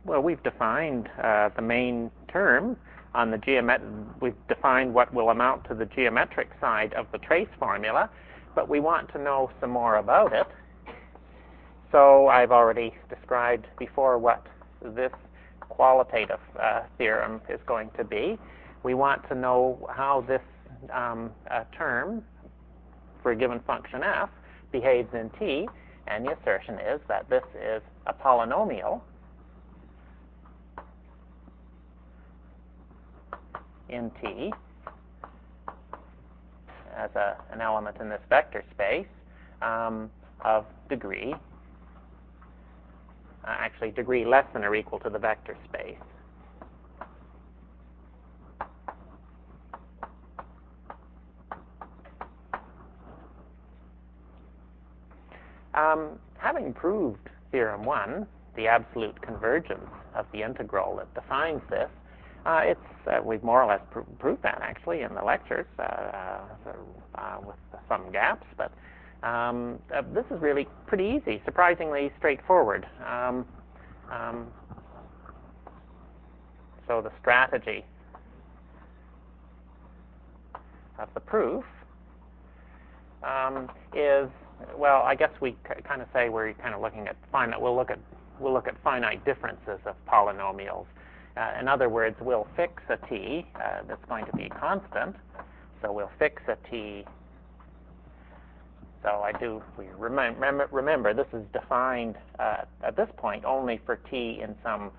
well, we've defined the main term on the we've defined what will amount to the geometric side of the trace formula, but we want to know some more about it. So I've already described before what this qualitative theorem is going to be. We want to know how this term for a given function f behaves in T, and the assertion is that this is a polynomial in T as an element in this vector space of degree, actually degree less than or equal to the vector space. Having proved theorem 1, the absolute convergence of the integral that defines this, we've more or less proved that actually in the lectures with some gaps, but this is really pretty easy, surprisingly straightforward. So the strategy of the proof is, well, I guess we kind of say we're kind of looking at finite. We'll look at finite differences of polynomials. In other words, we'll fix a t that's going to be constant. So we'll fix a t. So we remember this is defined at this point only for t in some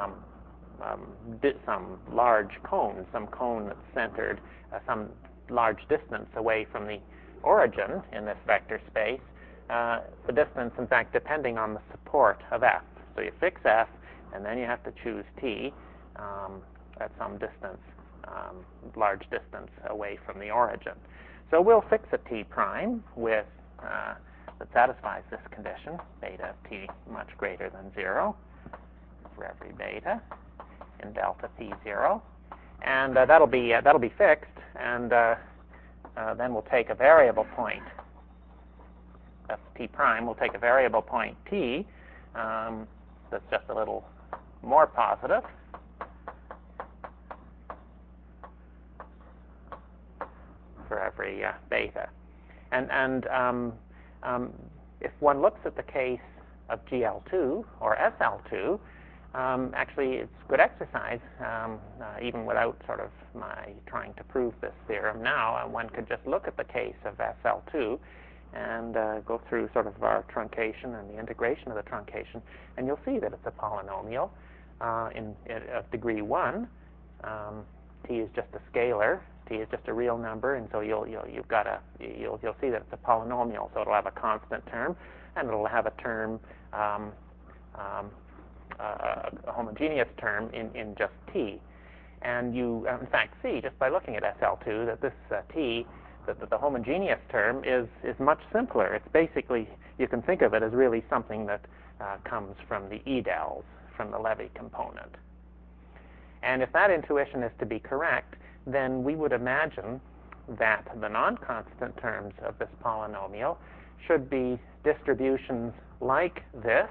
large cone, some cone that's centered some large distance away from the origin in this vector space. The distance, in fact, depending on the support of f. So you fix f, and then you have to choose t at some distance, large distance away from the origin. So we'll fix a t prime with that satisfies this condition, beta of t much greater than 0 for every beta in delta p0, and that'll be fixed, and then we'll take a variable point. That's t prime. We'll take a variable point t that's just a little more positive. For every beta. And if one looks at the case of GL2 or SL2, actually it's good exercise, even without sort of my trying to prove this theorem now. One could just look at the case of SL2 and go through sort of our truncation and the integration of the truncation, and you'll see that it's a polynomial of degree 1. T is just a scalar. T is just a real number, and so you'll see that it's a polynomial. So it'll have a constant term, and it'll have a term, a homogeneous term in just T. And you, in fact, see just by looking at SL2 that this T, that the homogeneous term is much simpler. It's basically, you can think of it as really something that comes from the edels, from the Levy component. And if that intuition is to be correct, then we would imagine that the non-constant terms of this polynomial should be distributions like this,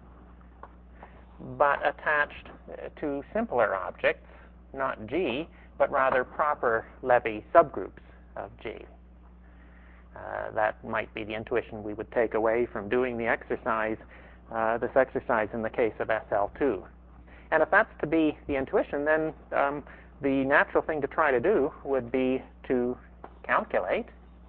but attached to simpler objects, not G, but rather proper Levy subgroups of G. That might be the intuition we would take away from doing the exercise, this exercise in the case of SL2. And if that's to be the intuition, then the natural thing to try to do would be to calculate,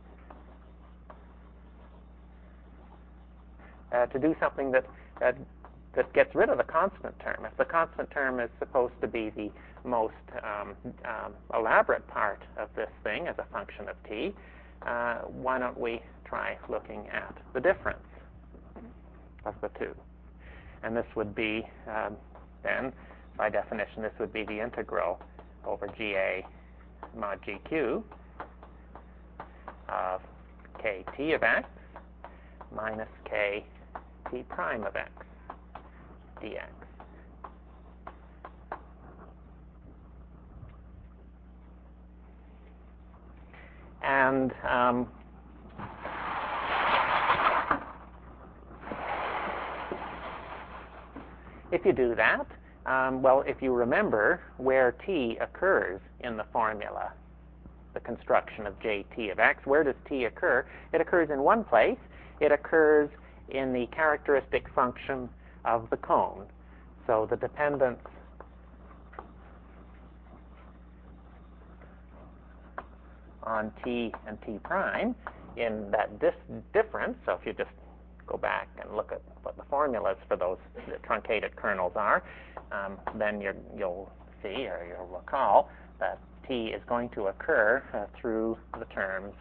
to do something that gets rid of the constant term. If the constant term is supposed to be the most elaborate part of this thing as a function of t, why don't we try looking at the difference of the two? And this would be, then, by definition, this would be the integral over GA mod GQ of kt of x minus kt prime of x dx. And if you do that, Well, if you remember where t occurs in the formula, the construction of jt of x, where does t occur? It occurs in one place. It occurs in the characteristic function of the cone. So the dependence on t and t prime in that difference, so if you just go back and look at what the formulas for those truncated kernels are, then you'll see, or you'll recall, that t is going to occur through the terms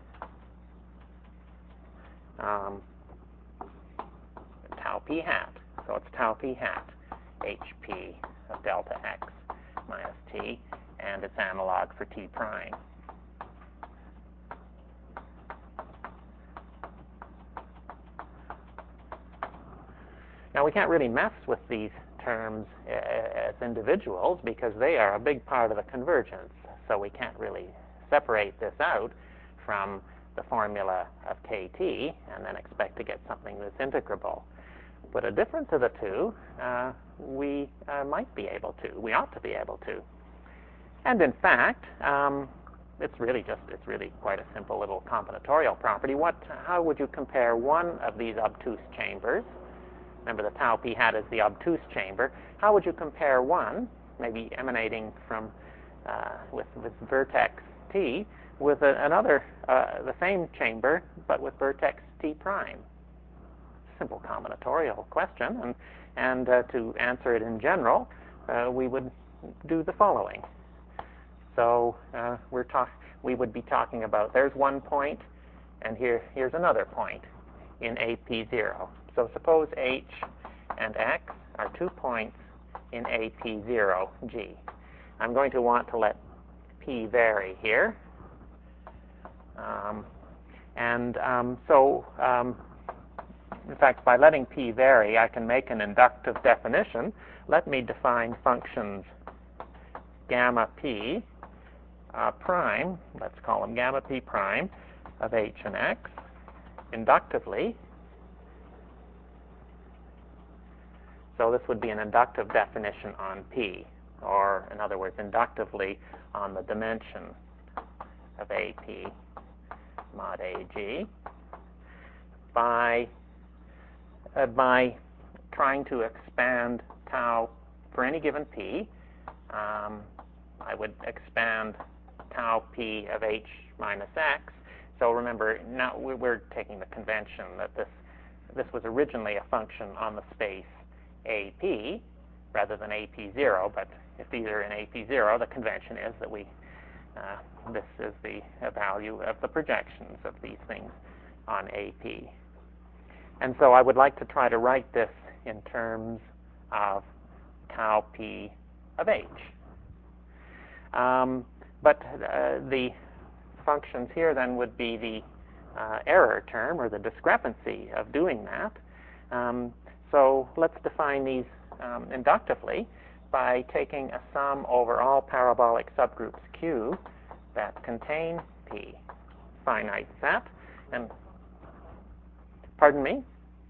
tau p hat. So it's tau p hat hp of delta x minus t, and its analog for t prime. Now, we can't really mess with these terms as individuals because they are a big part of the convergence. So we can't really separate this out from the formula of kt and then expect to get something that's integrable. But a difference of the two, we might be able to. We ought to be able to. And in fact, it's really quite a simple little combinatorial property. How would you compare one of these obtuse chambers? Remember, the tau p hat is the obtuse chamber. How would you compare one, maybe emanating from with vertex t, with another, the same chamber, but with vertex t prime? Simple combinatorial question, and to answer it in general, we would do the following. So we would be talking about, there's one point, and here's another point in AP0. So suppose H and X are 2 points in AP0, G. I'm going to want to let P vary here. In fact, by letting P vary, I can make an inductive definition. Let me define functions gamma P prime, let's call them gamma P prime, of H and X inductively. So this would be an inductive definition on P, or in other words, inductively on the dimension of AP mod AG by trying to expand tau for any given P. I would expand tau P of H minus X. So remember, now we're taking the convention that this was originally a function on the space AP rather than AP0, but if these are in AP0, the convention is that this is the value of the projections of these things on AP. And so I would like to try to write this in terms of tau P of H. But the functions here then would be the error term, or the discrepancy of doing that. So let's define these inductively by taking a sum over all parabolic subgroups Q that contain P, finite set. And pardon me?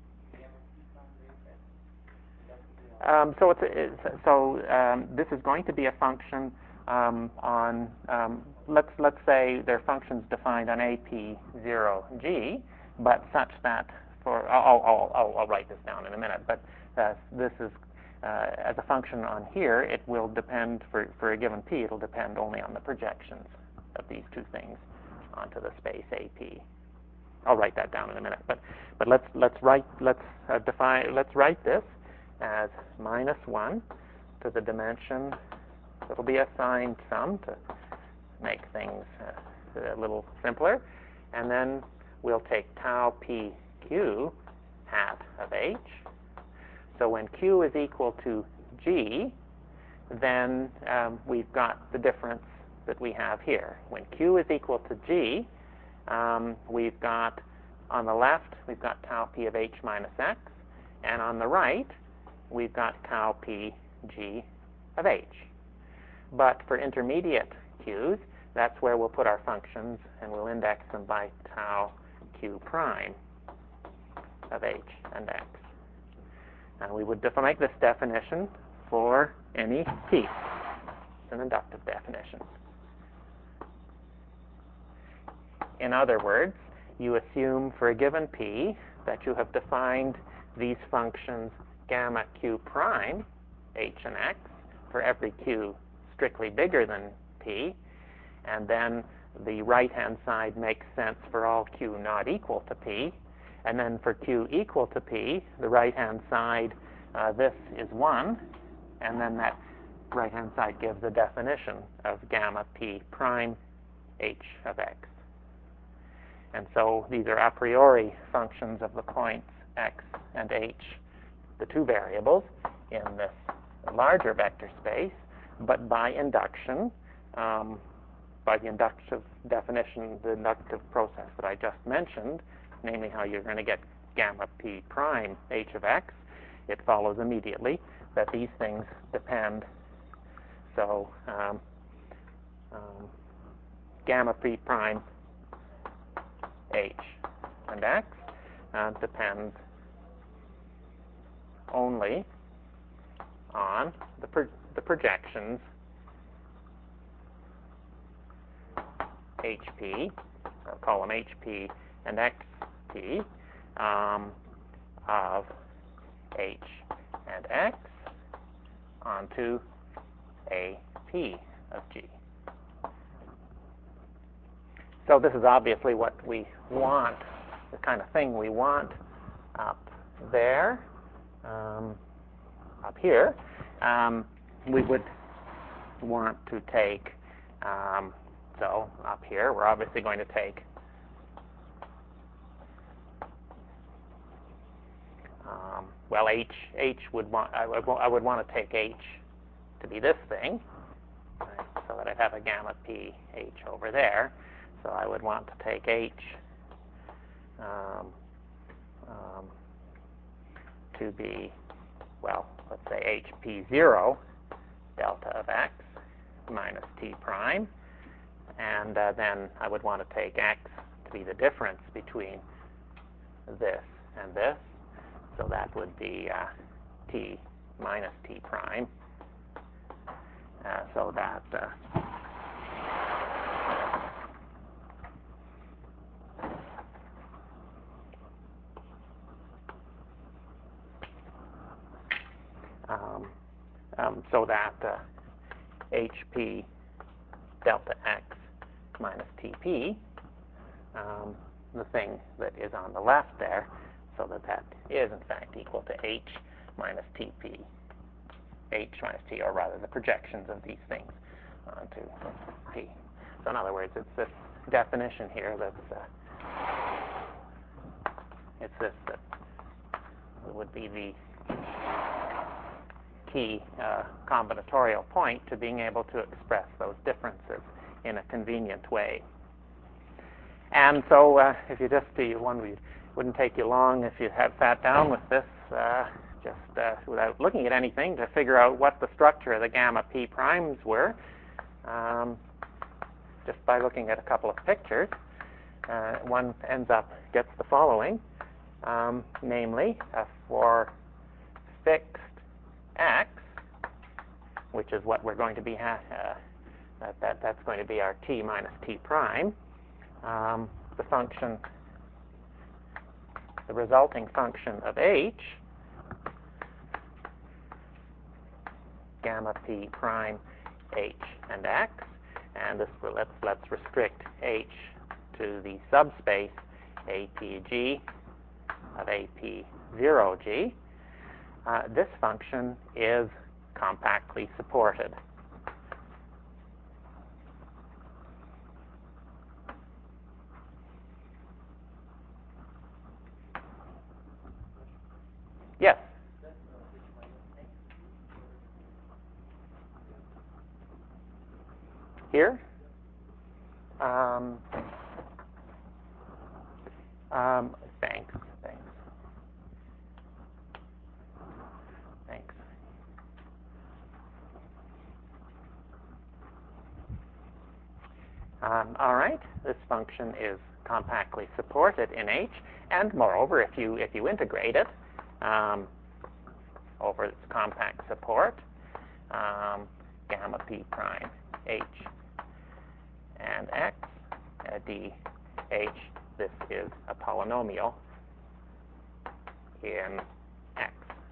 This is going to be a function on, let's say their functions defined on AP0G, but such that I'll write this down in a minute, but this is, as a function on here, it will depend, for a given P, it'll depend only on the projections of these two things onto the space AP. I'll write that down in a minute, but let's write this as -1 to the dimension. It'll be a signed sum to make things a little simpler, and then we'll take tau P Q hat of H. So when Q is equal to G, then we've got the difference that we have here. When Q is equal to G, we've got, on the left, we've got tau P of H minus X, and on the right, we've got tau P G of H. But for intermediate Q's, that's where we'll put our functions, and we'll index them by tau Q prime of H and X. And we would make this definition for any p. It's an inductive definition. In other words, you assume for a given p that you have defined these functions gamma q prime, h and x, for every q strictly bigger than p, and then the right-hand side makes sense for all q not equal to p, and then for q equal to p, the right-hand side, this is 1, and then that right-hand side gives a definition of gamma p prime h of x. And so these are a priori functions of the points x and h, the two variables in this larger vector space, but by induction, by the inductive definition, the inductive process that I just mentioned, namely how you're going to get gamma p prime h of x, it follows immediately that these things depend. So gamma p prime h and x depends only on the projections HP, or column HP and XP of H and X onto AP of G. So this is obviously what we want, the kind of thing we want up there. Up here, we would want to take, so up here, we're obviously going to take well, H would want, I would want to take H to be this thing, right, so that I'd have a gamma P H over there. So I would want to take H to be, well, let's say HP0 delta of X minus T prime, and then I would want to take X to be the difference between this and this. So that would be T minus T prime. So that HP delta X minus TP, the thing that is on the left there, so that is in fact equal to H minus TP, H minus T, or rather the projections of these things onto P. So in other words, it's this definition here that's, it's this that would be the key combinatorial point to being able to express those differences in a convenient way. And so if you just see one, wouldn't take you long if you had sat down with this just without looking at anything to figure out what the structure of the gamma p primes were, just by looking at a couple of pictures. One gets the following, namely for fixed x, which is what we're going to be that's going to be our t minus t prime. The function, the resulting function of h, gamma p prime h and x, and this let's restrict h to the subspace APG of AP0G. This function is compactly supported. Yes? Here? Thanks. All right, this function is compactly supported in H, and moreover, if you integrate it over its compact support, p prime h and x dh. This is a polynomial in x.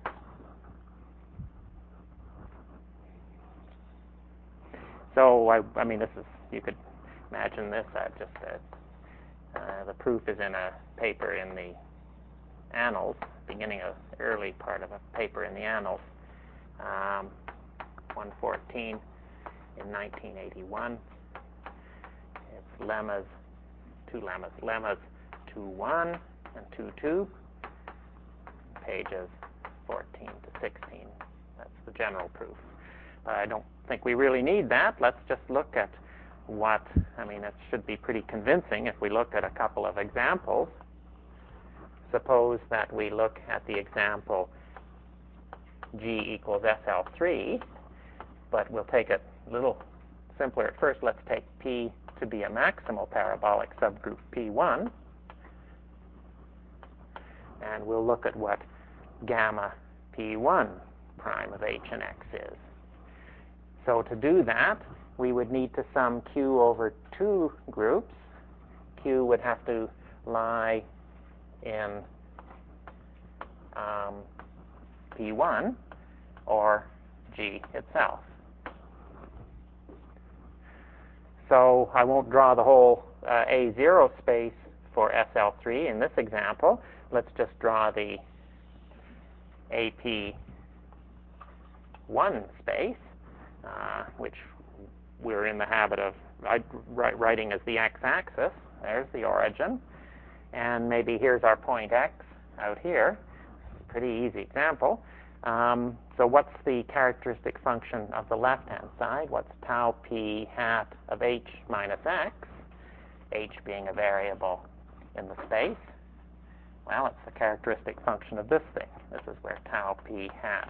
So, I mean, this is, you could imagine this the proof is in a paper in the Annals, beginning of early part of a paper in the Annals, 114 in 1981. It's lemmas, two lemmas, lemmas 2.1 and 2.2, pages 14 to 16. That's the general proof. I don't think we really need that. Let's just look at what, I mean, it should be pretty convincing if we look at a couple of examples. Suppose that we look at the example G equals SL3, but we'll take it a little simpler at first. Let's take P to be a maximal parabolic subgroup P1, and we'll look at what gamma P1 prime of H and X is. So to do that, we would need to sum Q over two groups. Q would have to lie in P1 or G itself. So I won't draw the whole A0 space for SL3 in this example. Let's just draw the AP1 space, which we're in the habit of writing as the x-axis. There's the origin. And maybe here's our point x out here. Pretty easy example. So what's the characteristic function of the left-hand side? What's tau p hat of h minus x, h being a variable in the space? Well, it's the characteristic function of this thing. This is where tau p hat,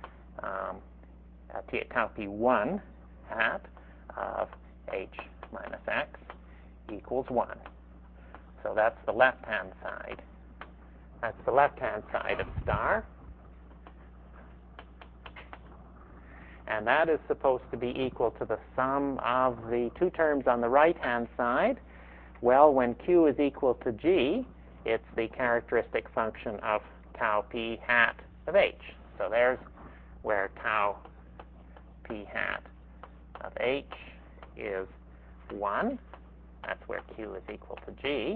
tau p1 hat of h minus x equals 1. So that's the left-hand side. That's the left-hand side of star. And that is supposed to be equal to the sum of the two terms on the right-hand side. Well, when Q is equal to G, it's the characteristic function of tau p hat of H. So there's where tau p hat of H is 1. That's where Q is equal to G.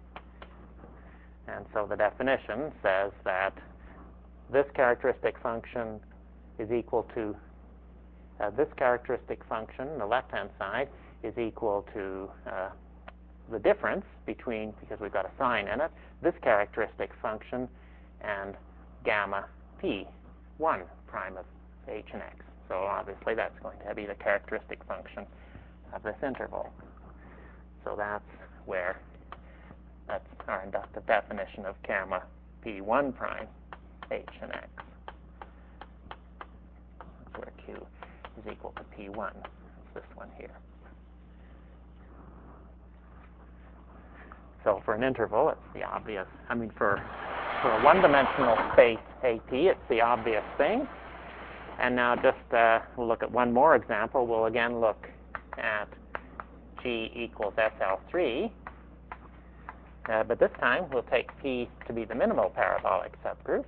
And so the definition says that this characteristic function is equal to this characteristic function, the left-hand side, is equal to the difference between, because we've got a sign in it, this characteristic function and gamma p1 prime of h and x. So obviously that's going to be the characteristic function of this interval. So that's our inductive definition of gamma p1 prime h and x. That's where Q is equal to P1. It's this one here. So for an interval, it's the obvious. I mean, for a one-dimensional space AP, it's the obvious thing. And now just we'll look at one more example. We'll again look at G equals SL3. But this time, we'll take P to be the minimal parabolic subgroup.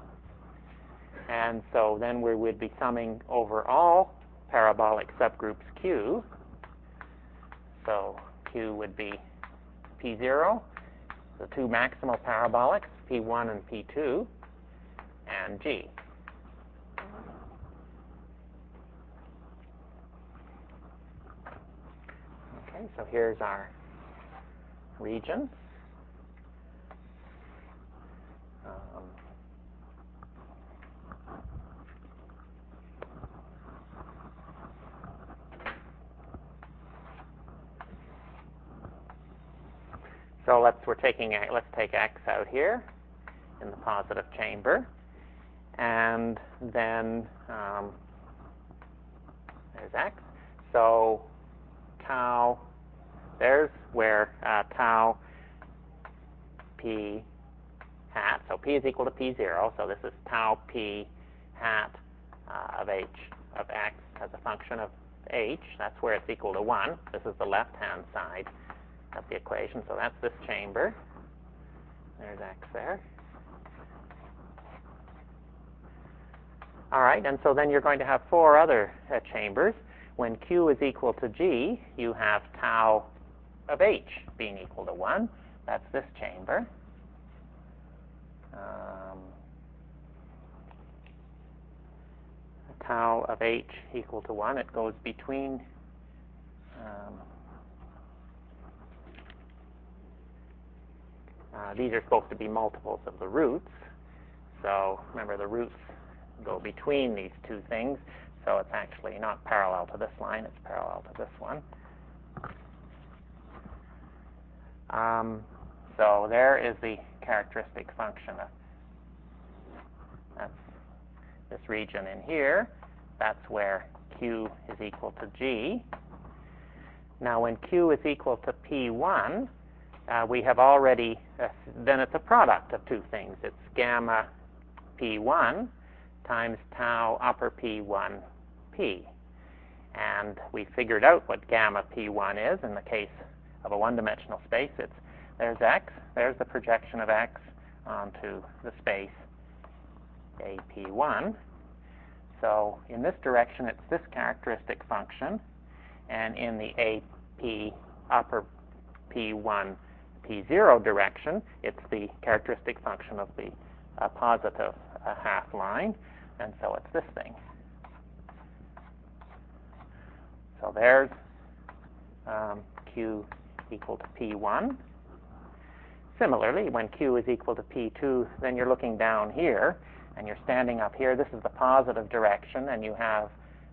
And so then we would be summing over all parabolic subgroups Q. So Q would be P0, the two maximal parabolics, P1 and P2, and G. Okay, so here's our region. So let's take x out here in the positive chamber, and then there's x. So tau, there's where tau p hat. So p is equal to p0. So this is tau p hat of h of x as a function of h. That's where it's equal to 1. This is the left-hand side of the equation, so that's this chamber. There's x there. All right, and so then you're going to have 4 other chambers. When q is equal to g, you have tau of h being equal to 1. That's this chamber. Tau of h equal to 1. It goes between these are supposed to be multiples of the roots. So remember, the roots go between these two things. So it's actually not parallel to this line. It's parallel to this one. So there is the characteristic function. That's this region in here. That's where q is equal to g. Now, when q is equal to p1, we have already, then it's a product of two things. It's gamma p1 times tau upper p1 p. And we figured out what gamma p1 is in the case of a one-dimensional space. There's x, there's the projection of x onto the space AP1. So in this direction, it's this characteristic function. And in the AP upper P1, P0 direction, it's the characteristic function of the positive half line. And so it's this thing. So there's q equal to P1. Similarly, when q is equal to P2, then you're looking down here, and you're standing up here. This is the positive direction, and you have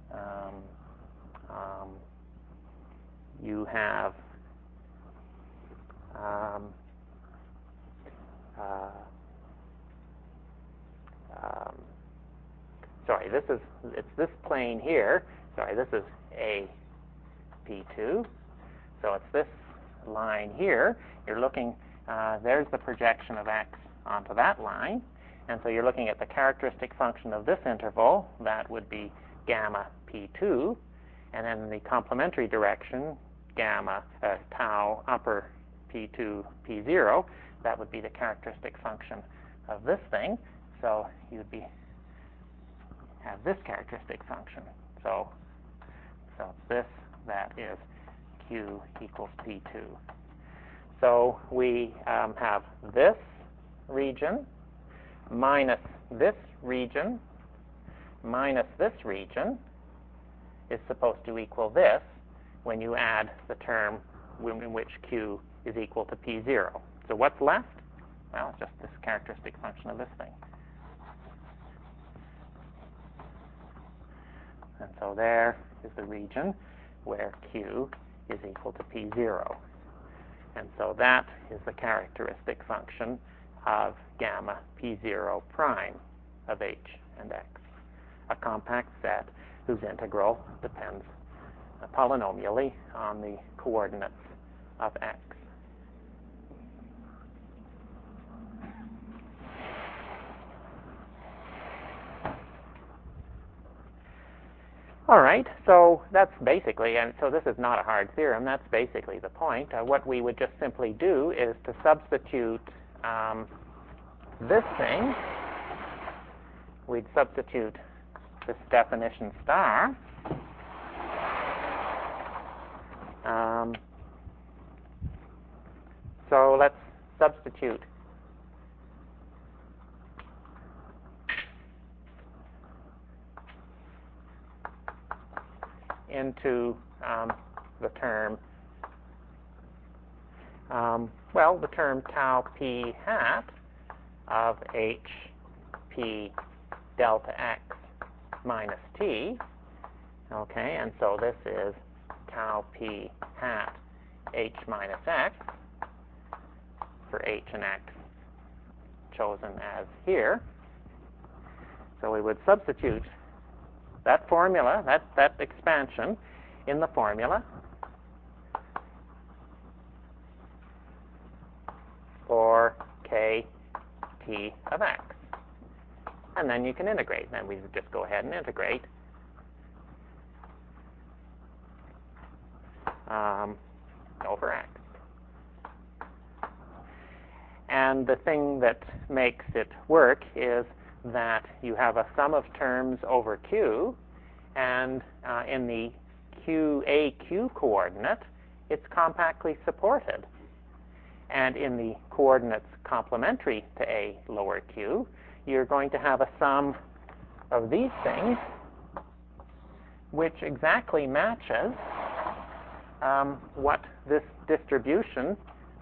sorry, it's this plane here. Sorry, this is a P2. So it's this line here. You're looking, there's the projection of x onto that line. And so you're looking at the characteristic function of this interval. That would be gamma P2. And then the complementary direction, gamma tau upper P2, P0, that would be the characteristic function of this thing. So you'd have this characteristic function. So this, that is q equals P2. So we have this region minus this region minus this region is supposed to equal this when you add the term in which q is equal to P0. So what's left? Well, it's just this characteristic function of this thing. And so there is the region where q is equal to P0. And so that is the characteristic function of gamma P0 prime of h and x, a compact set whose integral depends polynomially on the coordinates of x. All right, so that's basically, and so this is not a hard theorem, that's basically the point. What we would just simply do is to substitute this thing. We'd substitute this definition star. So let's substitute into the term, the term tau p hat of h p delta x minus t. Okay, and so this is tau p hat h minus x for h and x chosen as here. So we would substitute that formula, that expansion, in the formula for k t of x. And then you can integrate. Then we would just go ahead and integrate And the thing that makes it work is that you have a sum of terms over Q, and in the QAQ coordinate, it's compactly supported. And in the coordinates complementary to A lower q, you're going to have a sum of these things which exactly matches what this distribution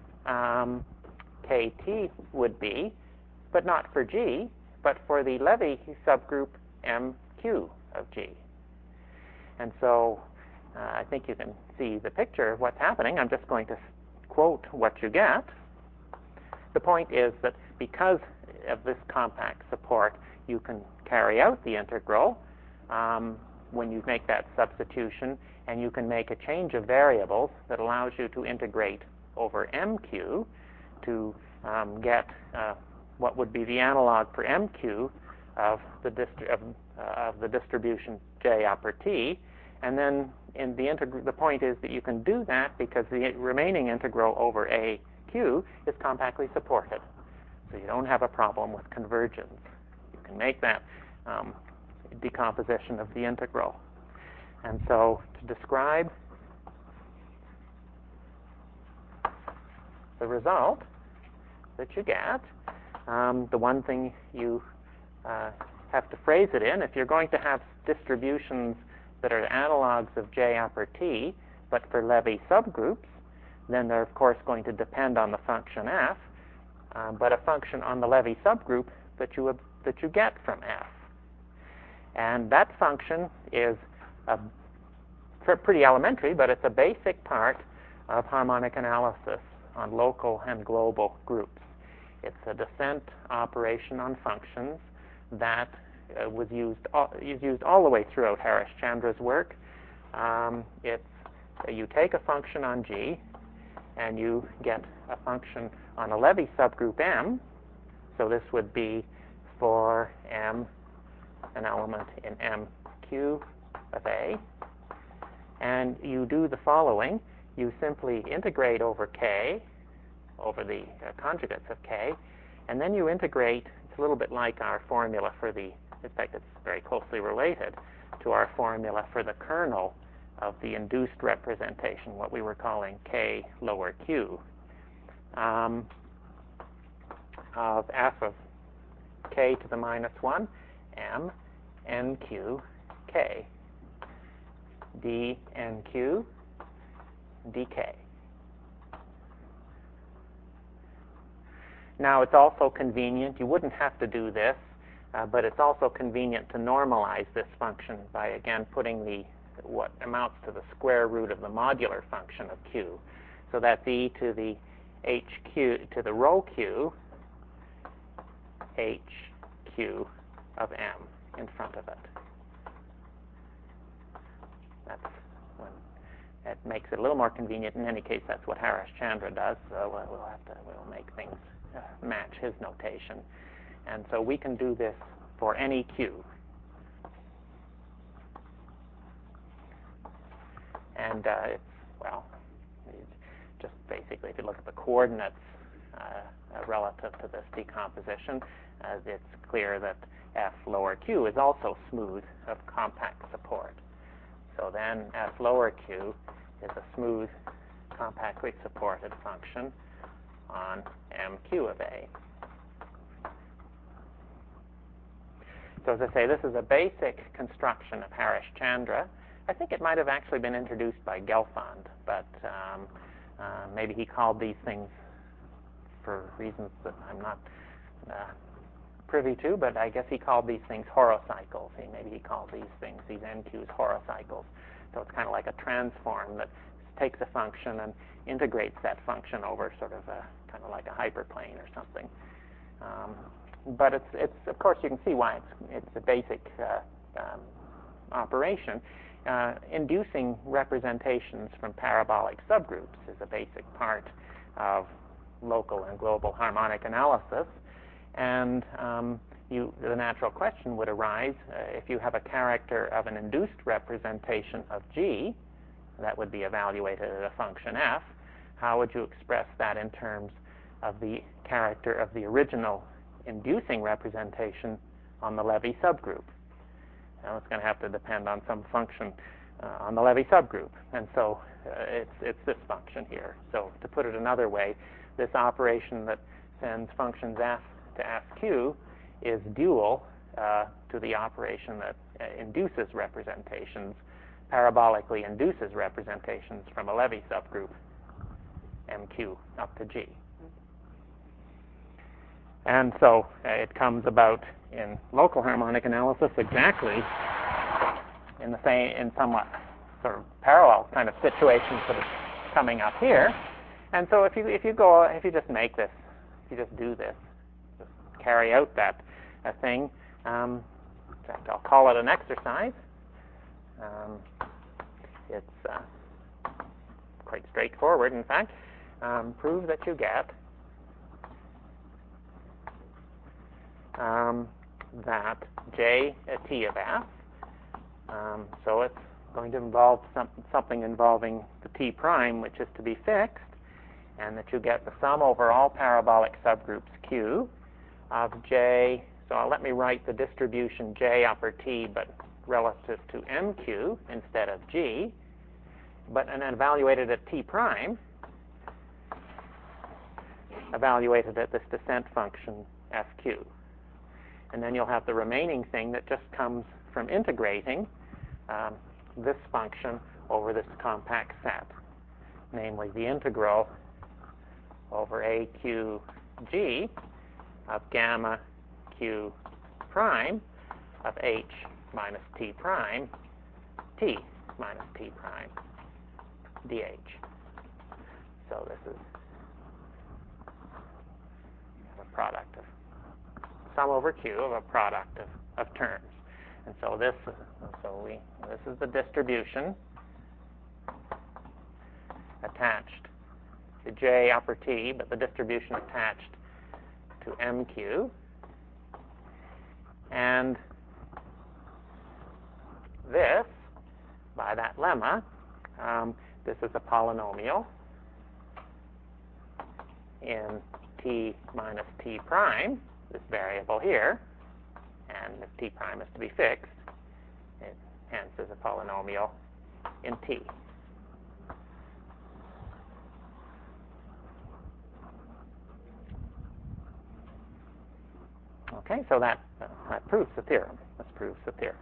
KT would be, but not for G, but for the Levy subgroup MQ of G. And so I think you can see the picture of what's happening. I'm just going to quote what you get. The point is that because of this compact support, you can carry out the integral when you make that substitution, and you can make a change of variables that allows you to integrate over MQ to get what would be the analog for MQ of the distribution J upper T. And then in the point is that you can do that because the remaining integral over AQ is compactly supported. So you don't have a problem with convergence. You can make that decomposition of the integral. And so to describe the result that you get, the one thing you have to phrase it in, if you're going to have distributions that are analogs of J upper T, but for Levy subgroups, then they're of course going to depend on the function f, but a function on the Levy subgroup that you get from f. And that function is pretty elementary, but it's a basic part of harmonic analysis on local and global groups. It's a descent operation on functions that was used all the way throughout Harish-Chandra's work. You take a function on G, and you get a function on a Levy subgroup M. So this would be for M, an element in MQ of A. And you do the following. You simply integrate over K, over the conjugates of K, and then you integrate. It's a little bit like our formula for the, in fact, it's very closely related to our formula for the kernel of the induced representation, what we were calling K lower q, of f of K to the minus 1, M, NQ, K, D, NQ, dk. Now, it's also convenient. You wouldn't have to do this, but it's also convenient to normalize this function by, again, putting what amounts to the square root of the modular function of q. So that's e to the hq to the rho q, hq of m in front of it. That's when it makes it a little more convenient. In any case, that's what Harish-Chandra does. So we'll make things match his notation. And so we can do this for any q. And just basically, if you look at the coordinates relative to this decomposition, it's clear that f lower q is also smooth of compact support. So then f lower q is a smooth, compactly supported function on MQ of A. So as I say, this is a basic construction of Harish-Chandra. I think it might have actually been introduced by Gelfand, but maybe he called these things for reasons that I'm not privy to, but I guess he called these things horocycles. Maybe he called these things, these NQs, horocycles. So it's kind of like a transform that takes a function and integrates that function over sort of kind of like a hyperplane or something. But it's of course you can see why it's a basic operation. Inducing representations from parabolic subgroups is a basic part of local and global harmonic analysis. And the natural question would arise, if you have a character of an induced representation of G, that would be evaluated at a function f, how would you express that in terms of the character of the original inducing representation on the Levy subgroup. Now it's going to have to depend on some function on the Levy subgroup, and so it's this function here. So to put it another way, this operation that sends functions f to fq is dual to the operation that induces representations, parabolically induces representations from a Levy subgroup, mq up to g. And so it comes about in local harmonic analysis exactly in the same, in somewhat sort of parallel kind of situations that are coming up here. And so if you just make this, if you just do this, just carry out that thing. In fact, I'll call it an exercise. It's quite straightforward, in fact. Prove that you get that j t of f, so it's going to involve something involving the t prime, which is to be fixed, and that you get the sum over all parabolic subgroups q of j. So let me write the distribution j upper t, but relative to mq instead of g, but and then evaluated at t prime, evaluated at this descent function fq. And then you'll have the remaining thing that just comes from integrating this function over this compact set, namely the integral over aqg of gamma q prime of h minus t prime t minus t prime dh. So this is a product of sum over q of a product of terms. And so this is the distribution attached to j upper t, but the distribution attached to mq. And this, by that lemma, this is a polynomial in t minus t prime, this variable here, and if t prime is to be fixed, it hence is a polynomial in t. Okay, so that proves the theorem. This proves the theorem.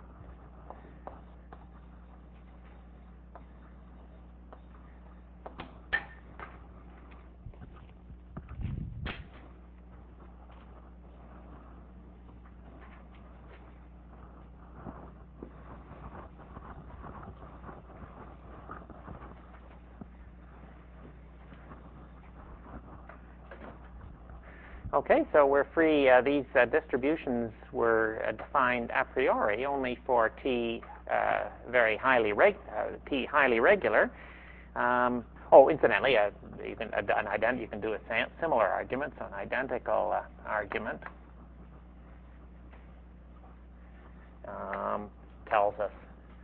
Okay, so we're free. These distributions were defined a priori only for t very highly t highly regular. Incidentally, you can do a similar argument, so an identical argument tells us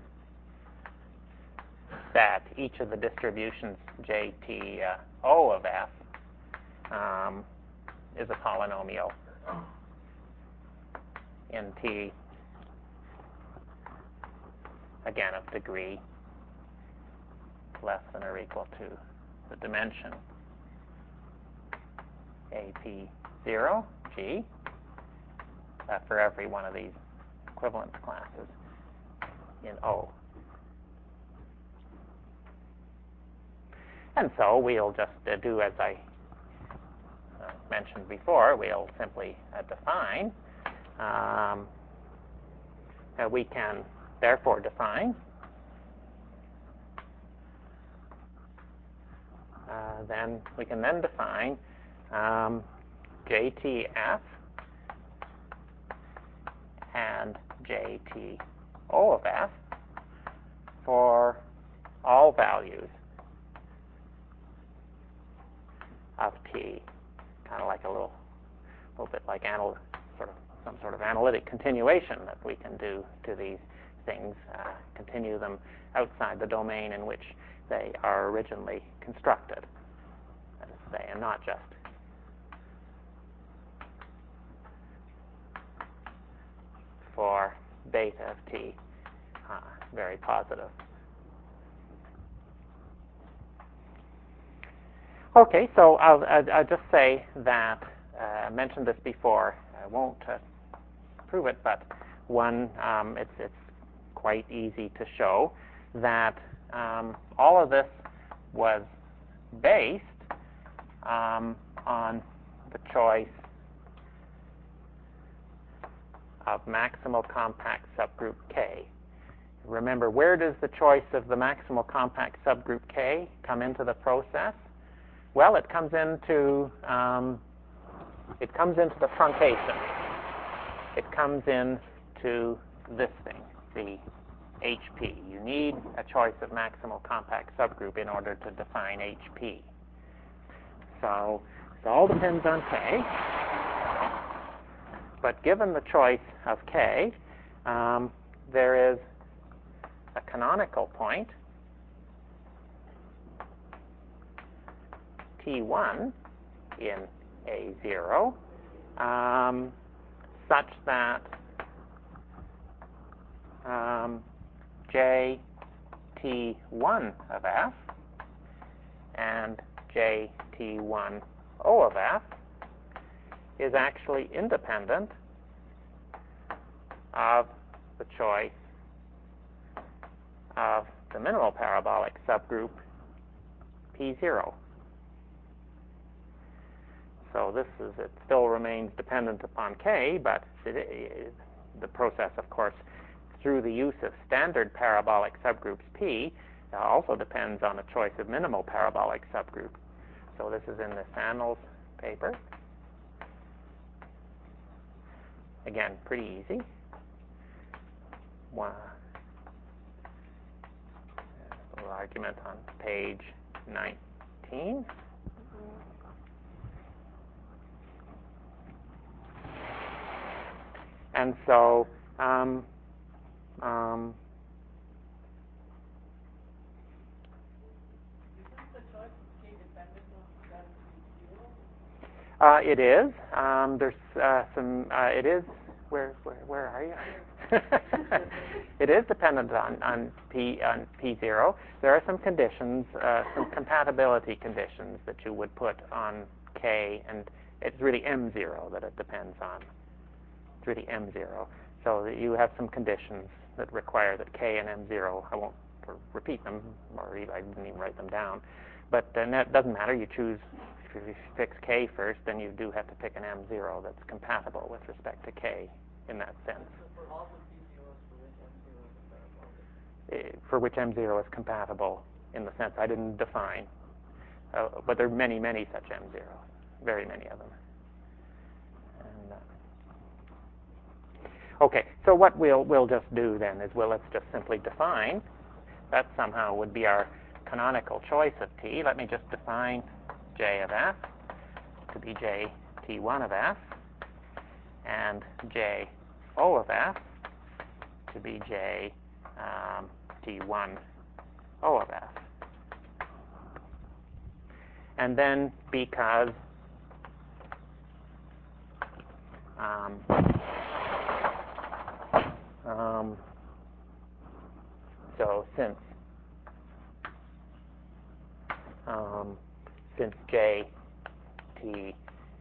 that each of the distributions jt O of f is a polynomial in t, again, of degree less than or equal to the dimension AP0 G for every one of these equivalence classes in O. And so we'll just do as I mentioned before. We'll simply define. We can therefore define we can define JTF and JTO of f for all values of t, kind of like a little bit like some sort of analytic continuation that we can do to these things, continue them outside the domain in which they are originally constructed, that is to say, and not just for beta of t very positive. Okay, so I'll just say that I mentioned this before. I won't prove it, but one, it's quite easy to show that all of this was based on the choice of maximal compact subgroup K. Remember, where does the choice of the maximal compact subgroup K come into the process? Well, it comes into the truncation. It comes into this thing, the HP. You need a choice of maximal compact subgroup in order to define HP. So it all depends on K. But given the choice of K, there is a canonical point, T1 in A0, such that JT1 of F and JT1 O of F is actually independent of the choice of the minimal parabolic subgroup P0. So it still remains dependent upon K, but the process, of course, through the use of standard parabolic subgroups P, also depends on a choice of minimal parabolic subgroup. So this is in the Sannels paper. Again, pretty easy. One little argument on page 19. And so it is. There's some. It is. Where are you? It is dependent on P0. There are some conditions, some compatibility conditions that you would put on K, and it's really M0 that it depends on. It's really M0. So you have some conditions that require that K and M0. I won't repeat them, or I didn't even write them down. But that doesn't matter. You choose. If you fix K first, then you do have to pick an M0 that's compatible with respect to K in that sense. For all the P0s, for which M0 is compatible? For which M0 is compatible in the sense I didn't define. But there are many, many such M0s. Very many of them. And, okay, so what we'll just do then is let's just simply define. That somehow would be our canonical choice of T. Let me just define J of F to be JT1 of F and J O of F to be JT1 O of F. And then because so since JTF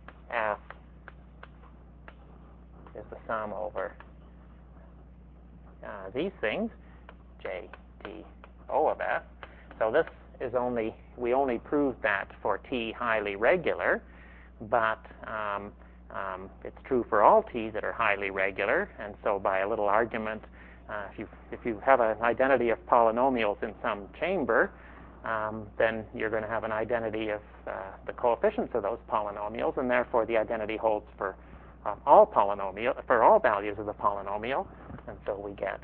is the sum over these things, JTO of F. So this is we only proved that for T highly regular, but it's true for all T that are highly regular, and so by a little argument, if you have an identity of polynomials in some chamber, then you're going to have an identity of the coefficients of those polynomials, and therefore the identity holds for all values of the polynomial, and so we get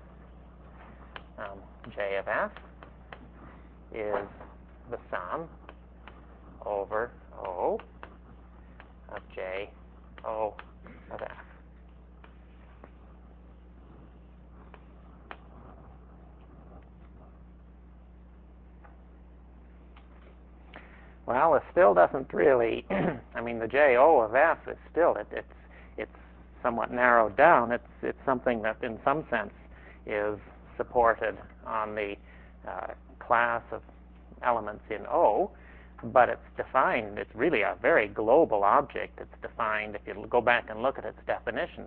J of F is the sum over O of J O of F. Well, it still doesn't really. I mean, the J O of F is still it's somewhat narrowed down, it's something that in some sense is supported on the class of elements in O, but it's defined, it's really a very global object. It's defined, if you go back and look at its definition,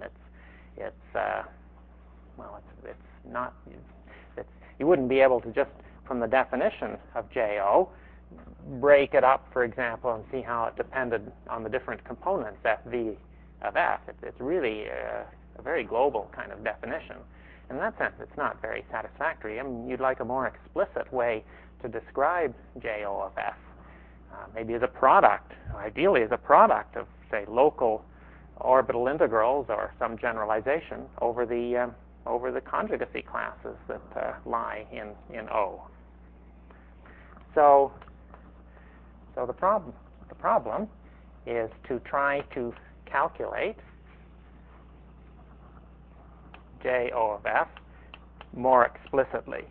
you wouldn't be able to just, from the definition of JO, break it up, for example, and see how it depended on the different components, FV of F. It's really a very global kind of definition. In that sense, it's not very satisfactory. I mean, you'd like a more explicit way to describe JO of F, maybe as a product, ideally as a product of, say, local orbital integrals or some generalization over the conjugacy classes that lie in O. So the problem is to try to calculate JO of F more explicitly.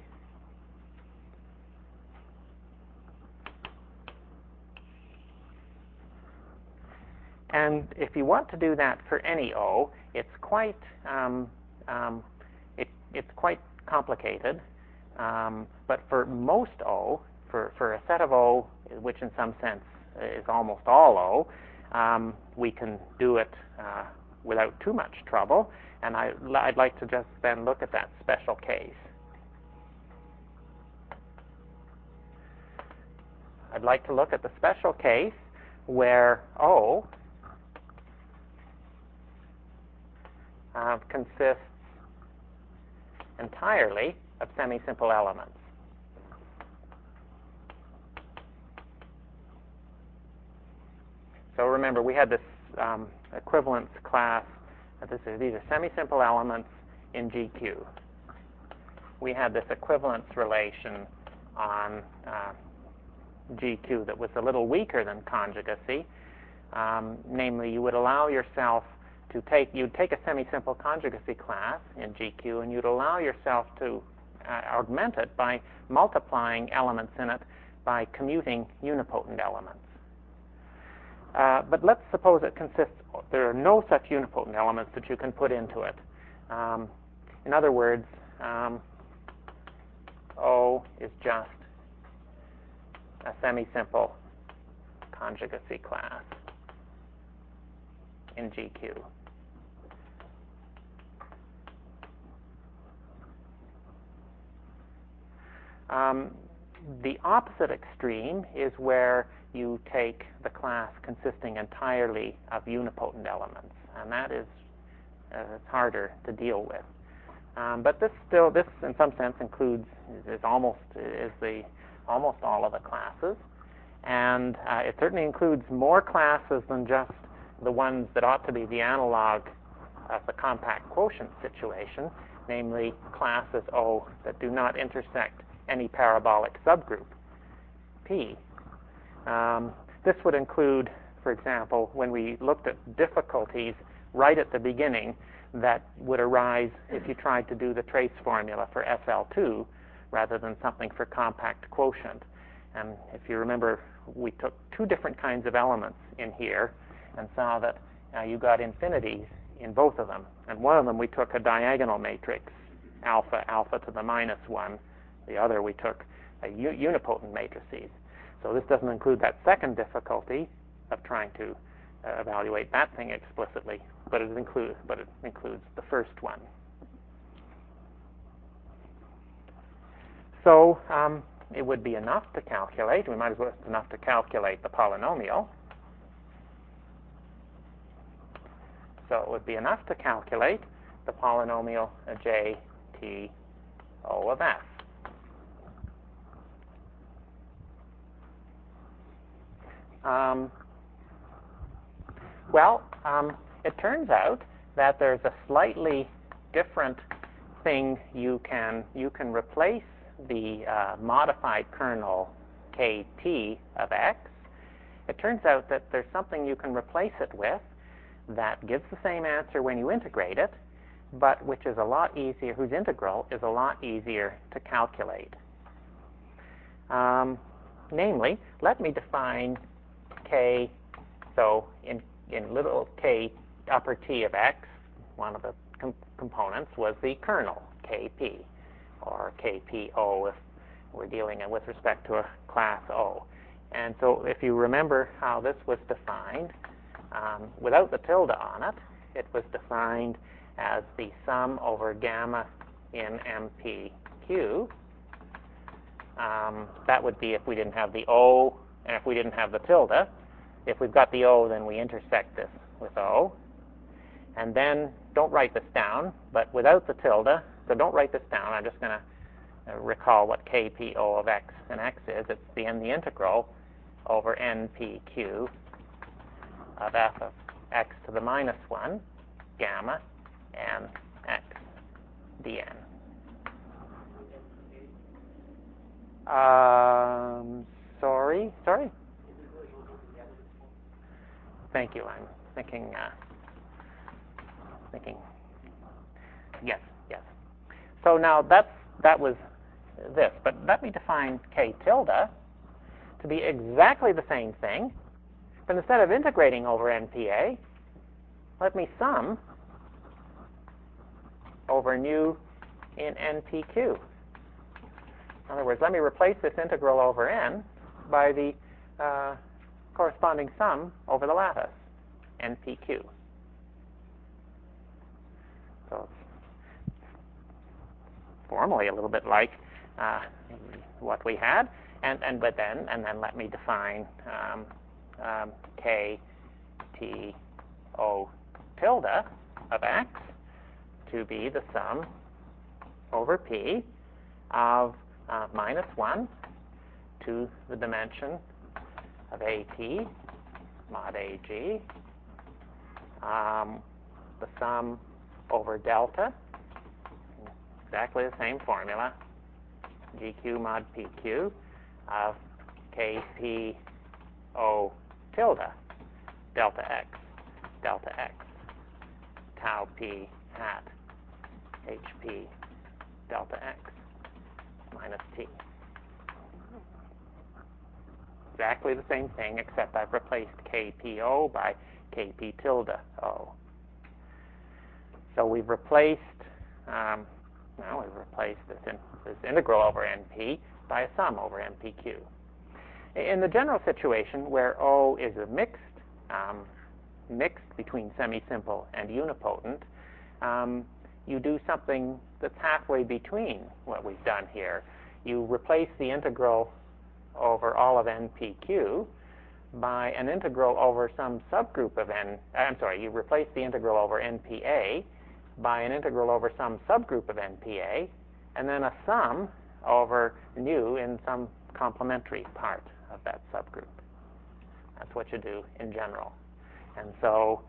And if you want to do that for any O, it's quite complicated. But for most O, for a set of O, which in some sense is almost all O, we can do it without too much trouble. And I'd like to just then look at that special case. I'd like to look at the special case where O consists entirely of semi-simple elements. So remember, we had this equivalence class. These are semi-simple elements in GQ. We had this equivalence relation on GQ that was a little weaker than conjugacy. Namely, you would allow yourself to you'd take a semi-simple conjugacy class in GQ, and you'd allow yourself to augment it by multiplying elements in it by commuting unipotent elements. But let's suppose it consists, there are no such unipotent elements that you can put into it. In other words, O is just a semi-simple conjugacy class in GQ. The opposite extreme is where you take the class consisting entirely of unipotent elements, and that is it's harder to deal with. But this in some sense includes almost all of the classes, and it certainly includes more classes than just the ones that ought to be the analog of the compact quotient situation, namely classes O that do not intersect any parabolic subgroup P. This would include, for example, when we looked at difficulties right at the beginning that would arise if you tried to do the trace formula for FL2 rather than something for compact quotient. And if you remember, we took two different kinds of elements in here and saw that you got infinities in both of them. And one of them we took a diagonal matrix, alpha to the -1. The other we took a unipotent matrices. So this doesn't include that second difficulty of trying to evaluate that thing explicitly, but it includes the first one. So it would be enough to calculate. We might as well it's enough to calculate the polynomial. So it would be enough to calculate the polynomial JT O of F. It turns out that there's a slightly different thing you can replace the modified kernel KT of X. It turns out that there's something you can replace it with that gives the same answer when you integrate it, but which is a lot easier, whose integral is a lot easier to calculate. Namely, let me define K, so in little k upper T of X, one of the components was the kernel, Kp, or Kpo if we're dealing with respect to a class O. And so if you remember how this was defined, without the tilde on it, it was defined as the sum over gamma in MPQ. That would be if we didn't have the O and if we didn't have the tilde. If we've got the O, then we intersect this with O. And then, don't write this down, but without the tilde, so don't write this down. I'm just going to recall what Kpo of x and x is. It's the integral over npq of f of x to the minus 1 gamma n x dn. Sorry? Thank you. I'm thinking, yes. So now that was this, but let me define k tilde to be exactly the same thing, but instead of integrating over NPA, let me sum over nu in NPQ. In other words, let me replace this integral over n by the corresponding sum over the lattice, NPQ. So it's formally a little bit like what we had, but then let me define K T O tilde of x to be the sum over P of minus 1 to the dimension of AT mod AG, the sum over delta, exactly the same formula, GQ mod PQ of KPO tilde, delta x, tau P hat, HP, delta x, minus T. Exactly the same thing, except I've replaced KPO by KP tilde O. So we've replaced this integral over NP by a sum over NPQ. In the general situation where O is a mixed between semi-simple and unipotent, you do something that's halfway between what we've done here. You replace the integral over all of NPQ by an integral over some subgroup of you replace the integral over NPA by an integral over some subgroup of NPA, and then a sum over nu in some complementary part of that subgroup. That's what you do in general. And so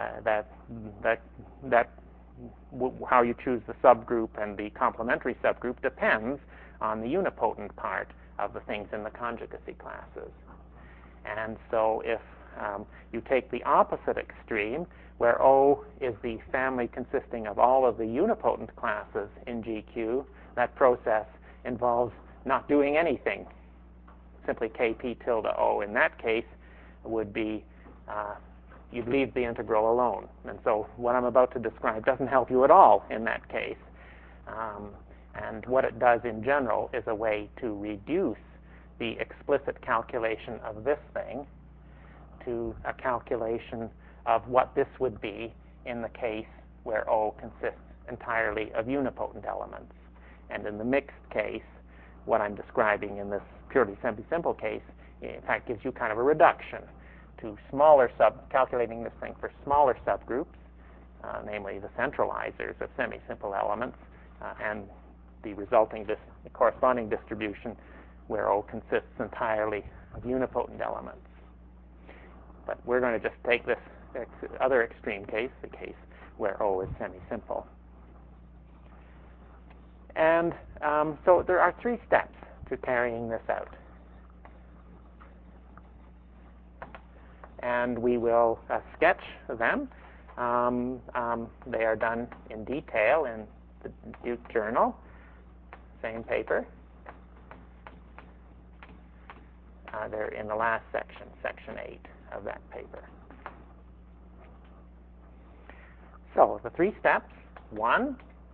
how you choose the subgroup and the complementary subgroup depends on the unipotent part of the things in the conjugacy classes. And so if you take the opposite extreme, where O is the family consisting of all of the unipotent classes in GQ, that process involves not doing anything. Simply KP tilde O in that case would be, you'd leave the integral alone. And so what I'm about to describe doesn't help you at all in that case. And what it does in general is a way to reduce the explicit calculation of this thing to a calculation of what this would be in the case where O consists entirely of unipotent elements. And in the mixed case, what I'm describing in this purely semi-simple case, in fact, gives you kind of a reduction to calculating this thing for smaller subgroups, namely the centralizers of semi-simple elements, and the resulting corresponding distribution where O consists entirely of unipotent elements. But we're going to just take this other extreme case, the case where O is semi-simple. And so there are 3 steps to carrying this out. And we will sketch them. They are done in detail in the Duke Journal, same paper. They're in the last section, section 8 of that paper. So the 3 steps. 1,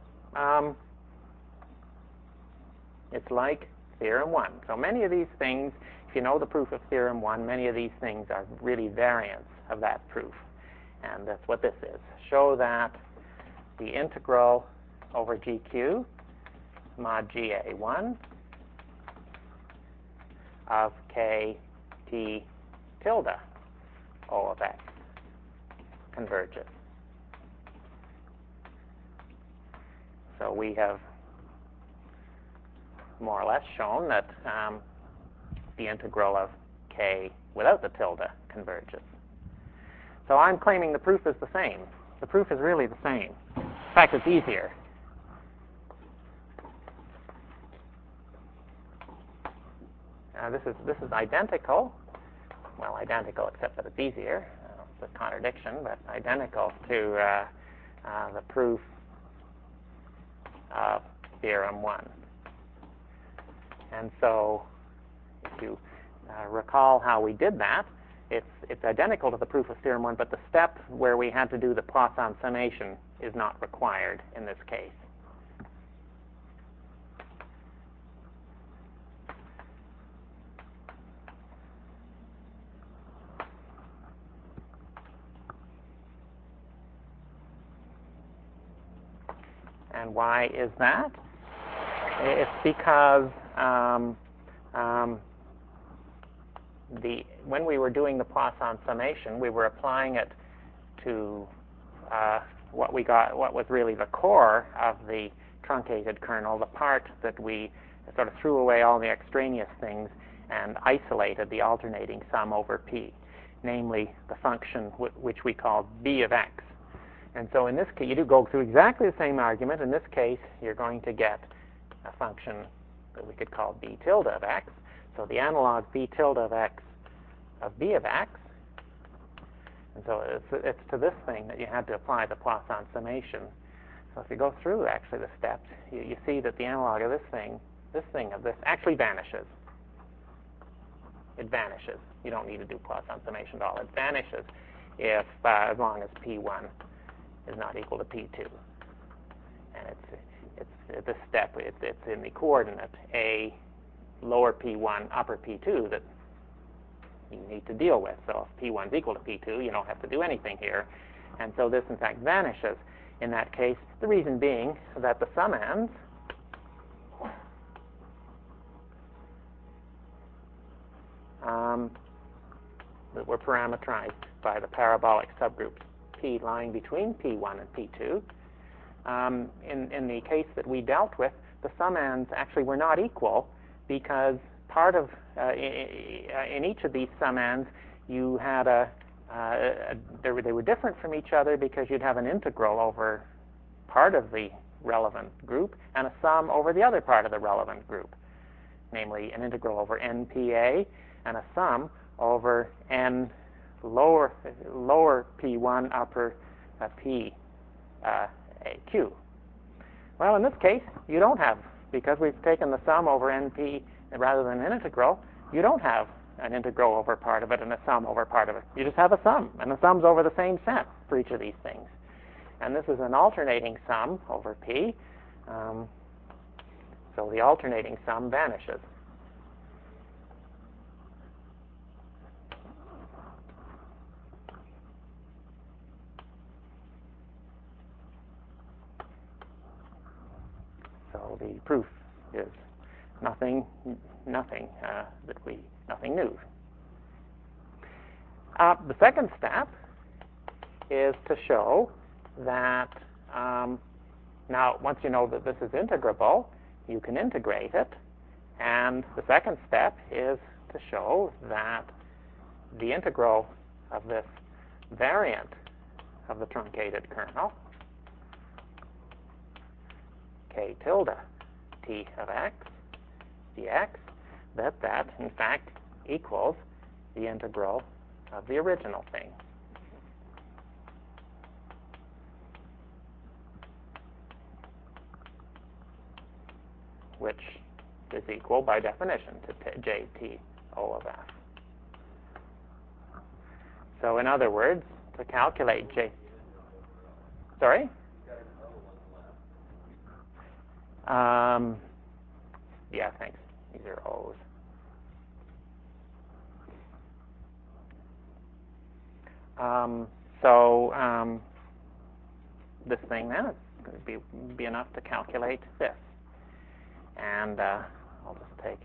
it's like Theorem 1. So many of these things, if you know the proof of Theorem 1, many of these things are really variants of that proof. And that's what this is. Show that the integral over GQ mod GA1 of KT tilde O of X converges. So we have more or less shown that the integral of K without the tilde converges. So I'm claiming the proof is the same. The proof is really the same. In fact, it's easier. This is identical. Well, identical except that it's easier. It's a contradiction, but identical to the proof of Theorem 1. And so, if you recall how we did that, it's identical to the proof of Theorem 1, but the step where we had to do the Poisson summation is not required in this case. And why is that? It's because when we were doing the Poisson summation, we were applying it to what was really the core of the truncated kernel, the part that we sort of threw away all the extraneous things and isolated the alternating sum over P, namely the function which we call B of X. And so in this case, you do go through exactly the same argument. In this case, you're going to get a function that we could call B tilde of X. So the analog B tilde of X of B of X. And so it's to this thing that you had to apply the Poisson summation. So if you go through actually the steps, you see that the analog of this thing of this actually vanishes. It vanishes. You don't need to do Poisson summation at all. It vanishes if as long as P1 is not equal to P2. And it's this step, it's in the coordinate A lower P1, upper P2 that you need to deal with. So if P1 is equal to P2, you don't have to do anything here. And so this, in fact, vanishes in that case. The reason being that the summands that were parametrized by the parabolic subgroups P lying between P1 and P2. In the case that we dealt with, the summands actually were not equal because part of in each of these summands you had they were different from each other because you'd have an integral over part of the relevant group and a sum over the other part of the relevant group, namely an integral over NPA and a sum over N lower P1 upper P Q. Well, in this case, you don't have, because we've taken the sum over NP rather than an integral, you don't have an integral over part of it and a sum over part of it. You just have a sum, and the sum's over the same set for each of these things. And this is an alternating sum over P, so the alternating sum vanishes. So the proof is nothing new. The second step is to show that now once you know that this is integrable, you can integrate it. And the second step is to show that the integral of this variant of the truncated kernel, K tilde T of X dx, that in fact equals the integral of the original thing. Which is equal by definition to JT O of F. So in other words, to calculate J, Sorry? Yeah, thanks. These are O's. This thing then is going to be enough to calculate this. And I'll just take,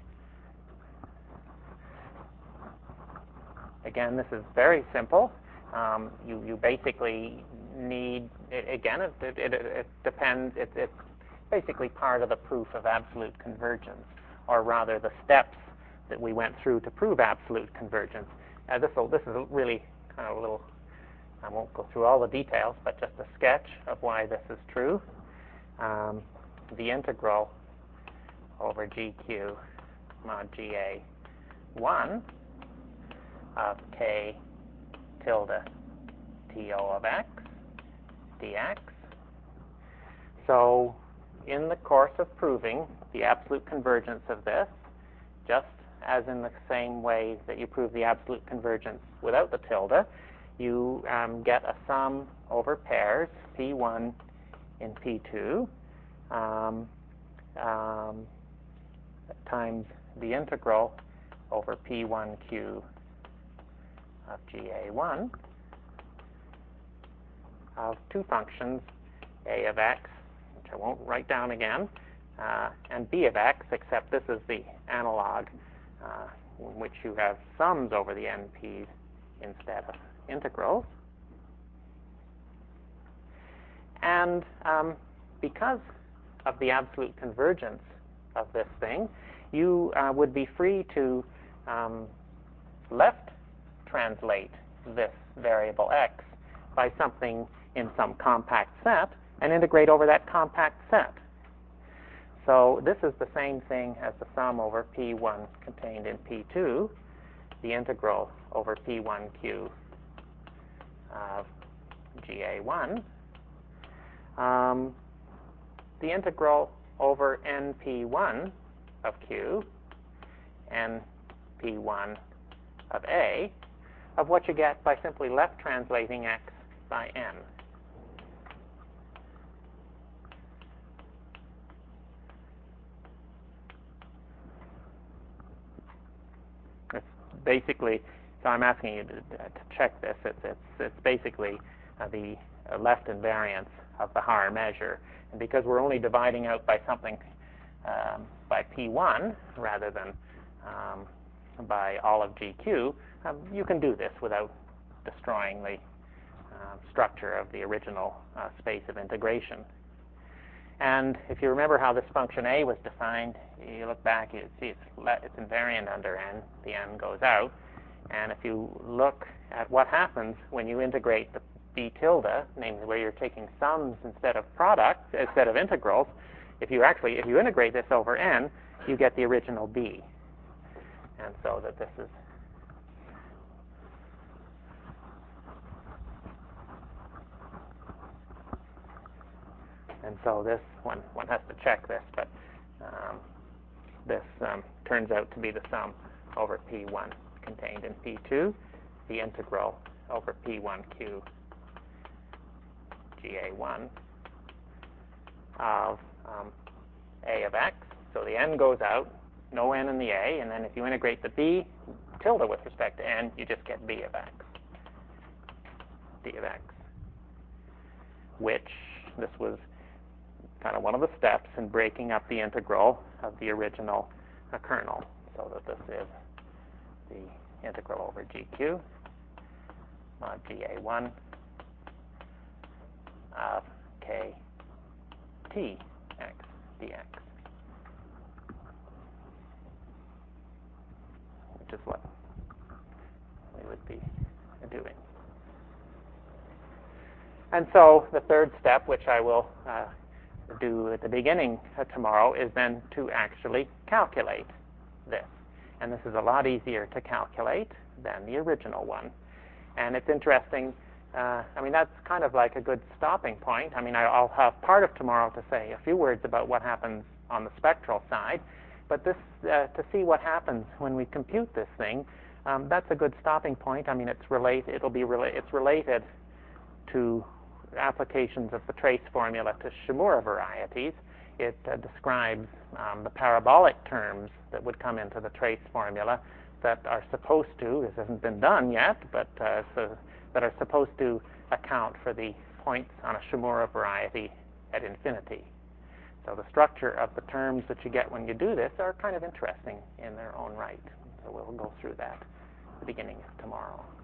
again, this is very simple. You basically need, again, it depends, it's basically part of the proof of absolute convergence, or rather the steps that we went through to prove absolute convergence. This is really kind of a little, I won't go through all the details, but just a sketch of why this is true. The integral over GQ mod GA1 of K tilde TO of X dx. So in the course of proving the absolute convergence of this, just as in the same way that you prove the absolute convergence without the tilde, you get a sum over pairs, P1 in P2, times the integral over P1Q of GA1 of two functions, A of X, which I won't write down again, and B of X, except this is the analog in which you have sums over the NPs instead of integrals. And because of the absolute convergence of this thing, you would be free to left translate this variable x by something in some compact set and integrate over that compact set. So this is the same thing as the sum over P1 contained in P2, the integral over P1Q of GA1. The integral over NP1 of Q, NP1 of A, of what you get by simply left translating x by n. It's basically, so I'm asking you to check this. It's basically the left invariance of the Haar measure. And because we're only dividing out by something by P1 rather than by all of GQ, you can do this without destroying the structure of the original space of integration. And if you remember how this function A was defined, you look back, you see it's invariant under n. The n goes out. And if you look at what happens when you integrate the B tilde, namely where you're taking sums instead of products, instead of integrals, if you integrate this over n, you get the original B. And so that this is this one has to check this, but this turns out to be the sum over P1 contained in P2, the integral over P1Q GA1 of A of X. So the n goes out, no n in the A, and then if you integrate the B tilde with respect to n, you just get B of X, D of X, which this was kind of one of the steps in breaking up the integral of the original kernel, so that this is the integral over GQ mod GA1 of K T X dx, which is what we would be doing. And so the third step, which I will do at the beginning tomorrow, is then to actually calculate this. And this is a lot easier to calculate than the original one. And it's interesting, that's kind of like a good stopping point. I'll have part of tomorrow to say a few words about what happens on the spectral side, but this to see what happens when we compute this thing, that's a good stopping point. It's related to applications of the trace formula to Shimura varieties. It describes the parabolic terms that would come into the trace formula that are supposed to, this hasn't been done yet, but that are supposed to account for the points on a Shimura variety at infinity. So the structure of the terms that you get when you do this are kind of interesting in their own right. So we'll go through that at the beginning of tomorrow.